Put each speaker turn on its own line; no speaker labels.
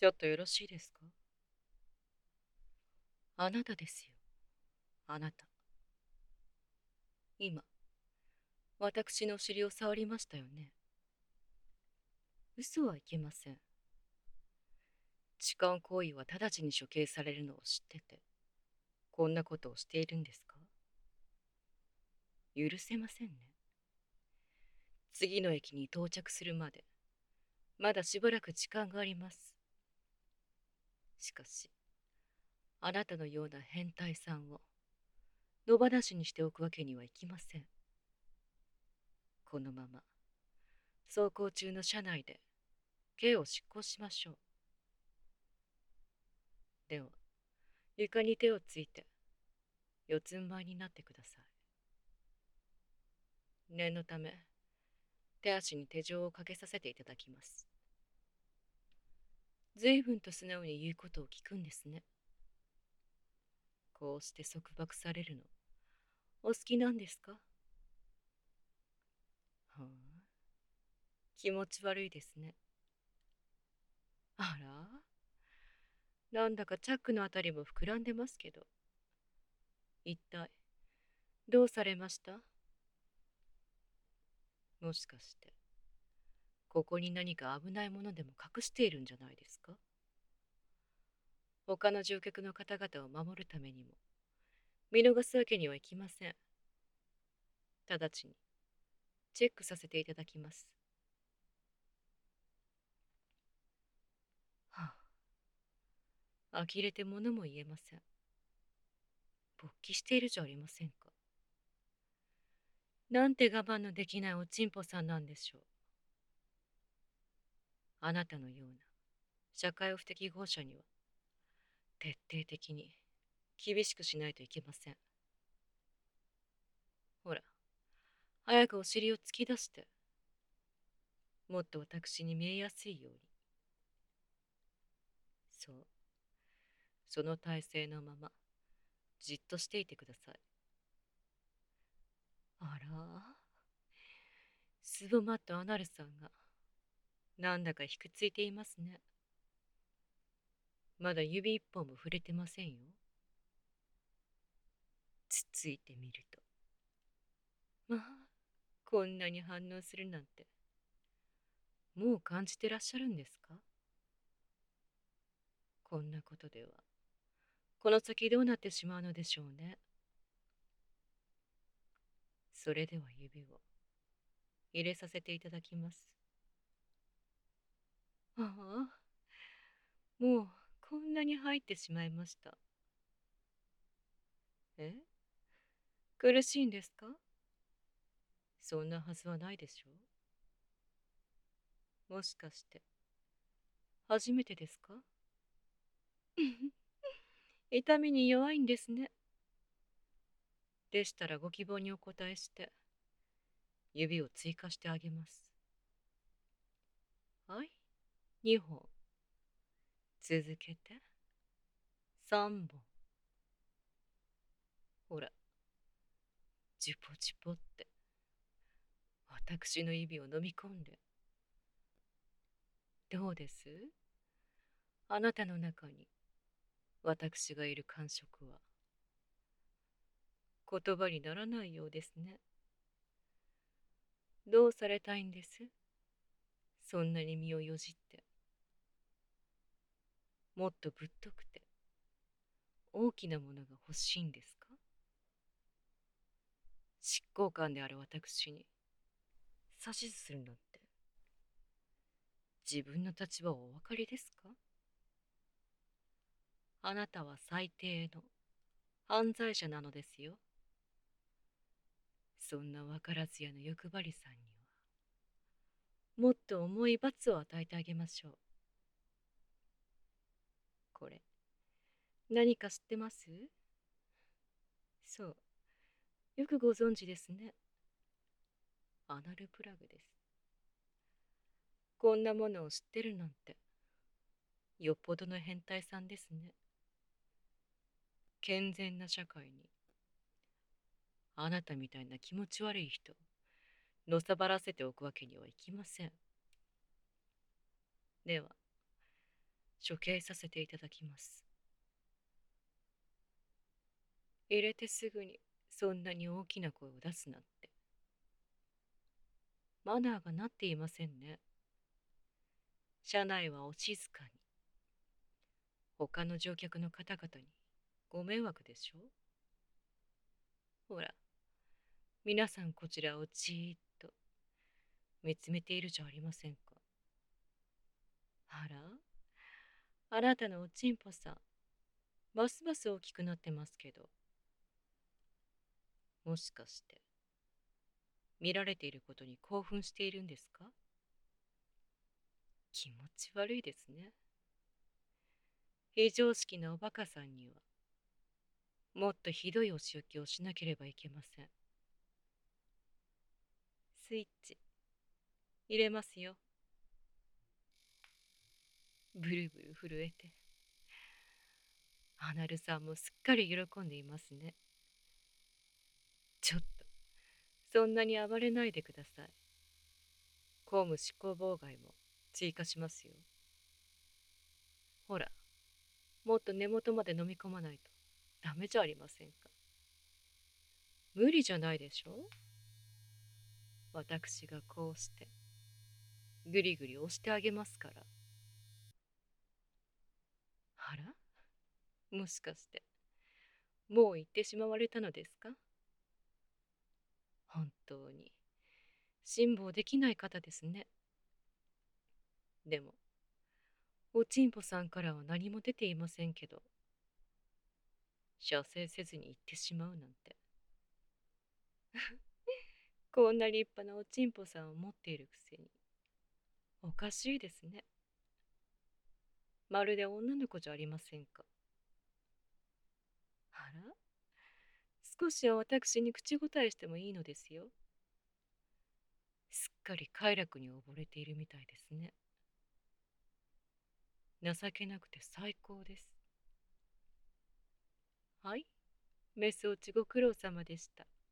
ちょっとよろしいですか？あなたですよ。あなた。今、私のお尻を触りましたよね。嘘はいけません。痴漢行為は直ちに処刑されるのを知ってて、こんなことをしているんですか？許せませんね。次の駅に到着するまで、まだしばらく時間があります。しかし、あなたのような変態さんを野放しにしておくわけにはいきません。このまま、走行中の車内で刑を執行しましょう。では、床に手をついて、四つん這いになってください。念のため、手足に手錠をかけさせていただきます。随分と素直に言うことを聞くんですね。こうして束縛されるの、お好きなんですか？はあ、気持ち悪いですね。あら、なんだかチャックのあたりも膨らんでますけど。一体、どうされました？もしかして、ここに何か危ないものでも隠しているんじゃないですか？他の乗客の方々を守るためにも、見逃すわけにはいきません。直ちに、チェックさせていただきます。はあ、呆れて物も言えません。勃起しているじゃありませんか。なんて我慢のできないおちんぽさんなんでしょう。あなたのような社会不適合者には徹底的に厳しくしないといけません。ほら、早くお尻を突き出して、もっと私に見えやすいように。そう、その体勢のまま、じっとしていてください。あら、すぼまったアナルさんが、なんだかひくついていますね。まだ指一本も触れてませんよ。つついてみると。まあ、こんなに反応するなんて、もう感じてらっしゃるんですか？こんなことでは、この先どうなってしまうのでしょうね。それでは指を入れさせていただきます。ああ、もうこんなに入ってしまいました。え、苦しいんですか？そんなはずはないでしょう。もしかして、初めてですか？痛みに弱いんですね。でしたらご希望にお答えして、指を追加してあげます。はい、2本。続けて、3本。ほら、ジュポジュポって、私の指を飲み込んで。どうです？あなたの中に、私がいる感触は、言葉にならないようですね。どうされたいんです？そんなに身をよじって。もっとぶっとくて、大きなものが欲しいんですか？執行官である私に、指図するなんて、自分の立場をお分かりですか？あなたは最低の犯罪者なのですよ。そんな分からずやの欲張りさんには、もっと重い罰を与えてあげましょう。これ、何か知ってます？そう、よくご存知ですね。アナルプラグです。こんなものを知ってるなんて、よっぽどの変態さんですね。健全な社会に、あなたみたいな気持ち悪い人、のさばらせておくわけにはいきません。では、 処刑させていただきます。入れてすぐにそんなに大きな声を出すなんて。マナーがなっていませんね。車内はお静かに。他の乗客の方々にご迷惑でしょ。ほら、皆さんこちらをじーっと見つめているじゃありませんか。あら、あなたのおちんぽさん、ますます大きくなってますけど、もしかして、見られていることに興奮しているんですか。気持ち悪いですね。非常識なおバカさんには、もっとひどいお仕置きをしなければいけません。スイッチ、入れますよ。ブルブル震えて。アナルさんもすっかり喜んでいますね。ちょっと、そんなに暴れないでください。公務執行妨害も追加しますよ。ほら、もっと根元まで飲み込まないとダメじゃありませんか。無理じゃないでしょ。私がこうしてぐりぐり押してあげますから。あら、もしかしてもう行ってしまわれたのですか。本当に辛抱できない方ですね。でもおちんぽさんからは何も出ていませんけど、射精せずに行ってしまうなんて。こんな立派なおちんぽさんを持っているくせにおかしいですね。まるで女の子じゃありませんか。あら、少しは私に口答えしてもいいのですよ。すっかり快楽に溺れているみたいですね。情けなくて最高です。はい、メス落ちご苦労様でした。